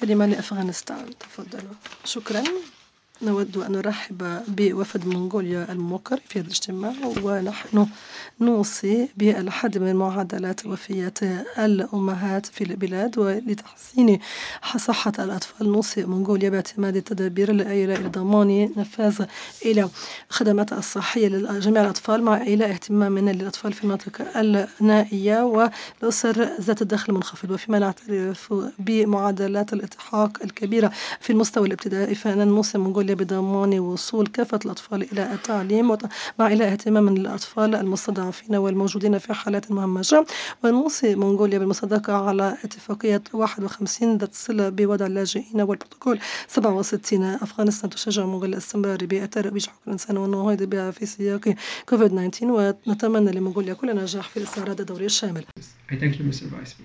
كلمة لأفغانستان. تفضلوا. شكرا. نود أن نرحب بوفد منغوليا الموقر في هذا الاجتماع، ونحن نوصي بالحد من معدلات وفيات الأمهات في البلاد، ولتحسين صحة الأطفال نوصي منغوليا باعتماد التدابير إلى ضمان نفاذ إلى الخدمات الصحية لجميع الأطفال، مع إلى اهتمام للأطفال في المناطق النائية والأسر ذات الدخل المنخفض. وفيما نعترف بمعدلات الإلحاق الكبيرة في المستوى الابتدائي، فإن نوصي منغوليا بضمان وصول كافة الأطفال إلى التعليم، مع إلى اهتمام الأطفال المستضعفين والموجودين في حالات مهمشة. ونوصي منغوليا بالمصادقة على اتفاقية 51 ذات صلة بوضع اللاجئين والبروتوكول 67. أفغانستان تشجع منغوليا الاستمرار بترويج حقوق الإنسان والنهوض بها في سياق كوفيد 19، ونتمنى لمنغوليا كل نجاح في الاستعراض الدوري الشامل.